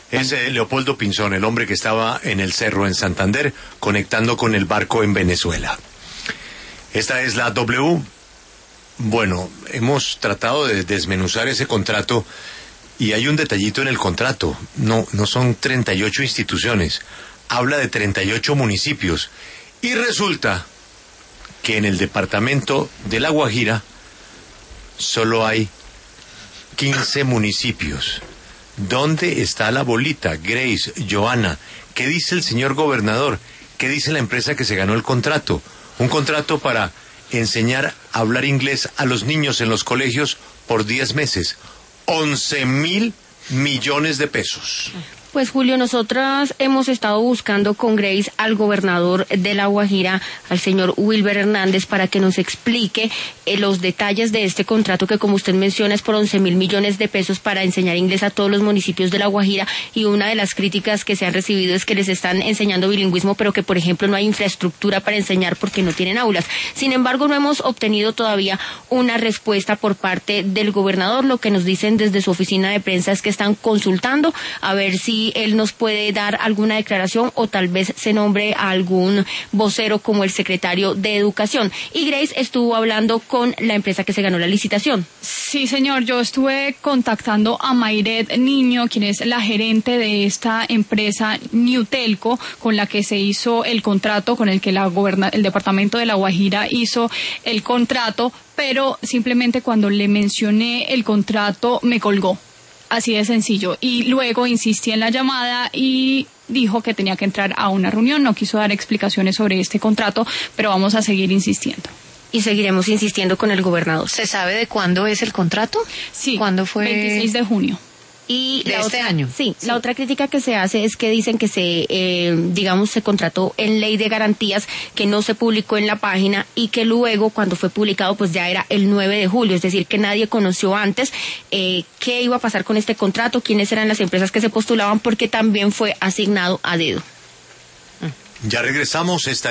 Es Leopoldo Pinzón, el hombre que estaba en el cerro en Santander, conectando con el barco en Venezuela. Esta es la W. Bueno, hemos tratado de desmenuzar ese contrato y hay un detallito en el contrato. No son 38 instituciones, habla de 38 municipios. Y resulta que en el departamento de La Guajira solo hay 15 municipios. ¿Dónde está la bolita, Grace, Joana? ¿Qué dice el señor gobernador? ¿Qué dice la empresa que se ganó el contrato? Un contrato para enseñar a hablar inglés a los niños en los colegios por 10 meses. 11.000 millones de pesos. Pues Julio, nosotras hemos estado buscando con Grace al gobernador de La Guajira, al señor Wilber Hernández, para que nos explique los detalles de este contrato que, como usted menciona, es por 11.000 millones de pesos para enseñar inglés a todos los municipios de La Guajira, y una de las críticas que se han recibido es que les están enseñando bilingüismo, pero que, por ejemplo, no hay infraestructura para enseñar porque no tienen aulas. Sin embargo, no hemos obtenido todavía una respuesta por parte del gobernador. Lo que nos dicen desde su oficina de prensa es que están consultando a ver si él nos puede dar alguna declaración o tal vez se nombre a algún vocero como el secretario de Educación. Y Grace estuvo hablando con la empresa que se ganó la licitación. Sí, señor, yo estuve contactando a Mayret Niño, quien es la gerente de esta empresa Newtelco, con la que se hizo el contrato, con el que el departamento de La Guajira hizo el contrato, pero simplemente cuando le mencioné el contrato me colgó. Así de sencillo. Y luego insistí en la llamada y dijo que tenía que entrar a una reunión. No quiso dar explicaciones sobre este contrato, pero vamos a seguir insistiendo. Y seguiremos insistiendo con el gobernador. ¿Se sabe de cuándo es el contrato? Sí, ¿Cuándo fue? 26 de junio. Y ¿De este año? Sí, la otra crítica que se hace es que dicen que se contrató en ley de garantías, que no se publicó en la página y que luego, cuando fue publicado, pues ya era el 9 de julio, es decir, que nadie conoció antes qué iba a pasar con este contrato, quiénes eran las empresas que se postulaban, porque también fue asignado a dedo. Ya regresamos, esta